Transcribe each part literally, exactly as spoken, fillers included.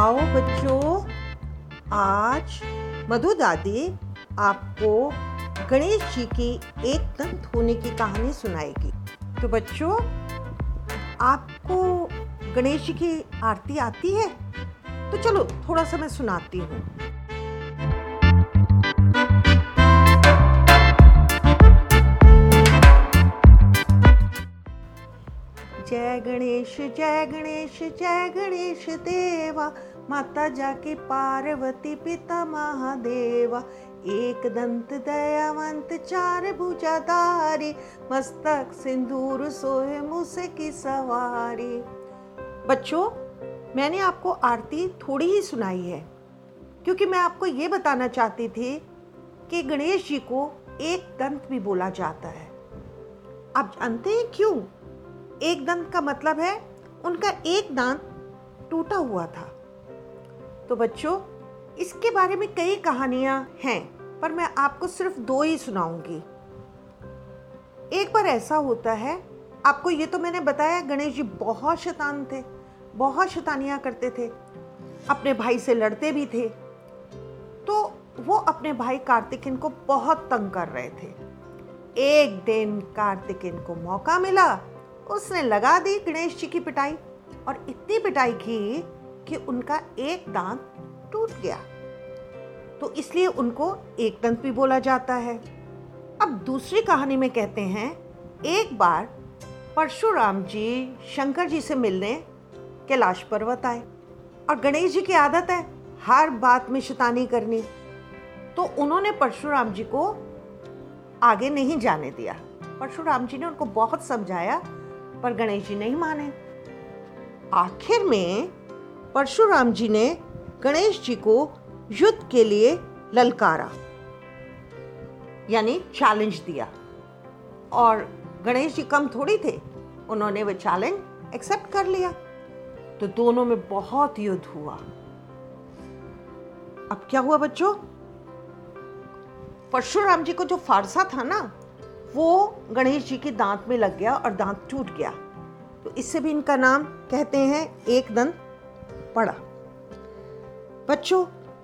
आओ बच्चों, आज मधु दादी आपको गणेश जी की एक दंत होने की कहानी सुनाएगी। तो बच्चों, आपको गणेश जी की आरती आती है? तो चलो थोड़ा सा मैं सुनाती हूँ। जय गणेश जय गणेश जय गणेश देवा, माता जाके पार्वती पिता महादेवा। एक दंत दयावंत चार भुजाधारी, मस्तक सिंदूर सोहे मूसे की सवारी। बच्चों, मैंने आपको आरती थोड़ी ही सुनाई है क्योंकि मैं आपको ये बताना चाहती थी कि गणेश जी को एक दंत भी बोला जाता है। आप जानते हैं क्यों? एक दंत का मतलब है उनका एक दांत टूटा हुआ था। तो बच्चों, इसके बारे में कई कहानियां हैं, पर मैं आपको सिर्फ दो ही सुनाऊंगी। एक बार ऐसा होता है, आपको ये तो मैंने बताया, गणेश जी बहुत शैतान थे, बहुत शैतानियां करते थे, अपने भाई से लड़ते भी थे। तो वो अपने भाई कार्तिकेय को बहुत तंग कर रहे थे। एक दिन कार्तिकेय को मौका मिला, उसने लगा दी गणेश जी की पिटाई, और इतनी पिटाई की कि उनका एक दांत टूट गया। तो इसलिए उनको एक दंत भी बोला जाता है। अब दूसरी कहानी में कहते हैं, एक बार परशुराम जी शंकर जी से मिलने कैलाश पर्वत आए, और गणेश जी की आदत है हर बात में शैतानी करनी। तो उन्होंने परशुराम जी को आगे नहीं जाने दिया। परशुराम जी ने उनको बहुत समझाया, पर गणेश जी नहीं माने। आखिर में परशुराम जी ने गणेश जी को युद्ध के लिए ललकारा, यानी चैलेंज दिया, और गणेश जी कम थोड़ी थे, उन्होंने वो चैलेंज एक्सेप्ट कर लिया। तो दोनों में बहुत युद्ध हुआ। अब क्या हुआ बच्चों? परशुराम जी को जो फारसा था ना, वो गणेश जी के दांत में लग गया और दांत टूट गया। तो इससे भी इनका नाम कहते हैं एक दंत पड़ा। बच्चों,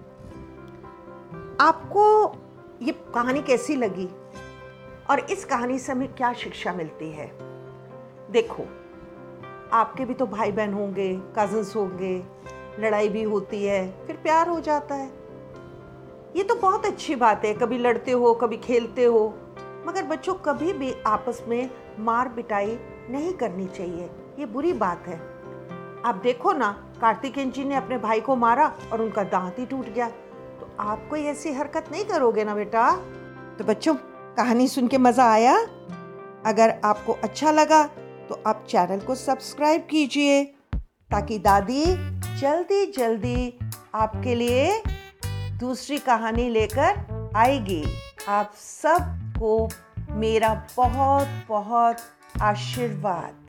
आपको ये कहानी कैसी लगी और इस कहानी से हमें क्या शिक्षा मिलती है? देखो, आपके भी तो भाई बहन होंगे, कजिन्स होंगे, लड़ाई भी होती है, फिर प्यार हो जाता है। ये तो बहुत अच्छी बात है, कभी लड़ते हो, कभी खेलते हो, मगर बच्चों कभी भी आपस में मार पिटाई नहीं करनी चाहिए, ये बुरी बात है। आप देखो ना, कार्तिकेय जी ने अपने भाई को मारा और उनका दांत ही टूट गया। तो आप कोई ऐसी हरकत नहीं करोगे ना बेटा। तो बच्चों, कहानी सुन के मज़ा आया? अगर आपको अच्छा लगा तो आप चैनल को सब्सक्राइब कीजिए, ताकि दादी जल्दी जल्दी आपके लिए दूसरी कहानी लेकर आएगी। आप सबको मेरा बहुत बहुत आशीर्वाद।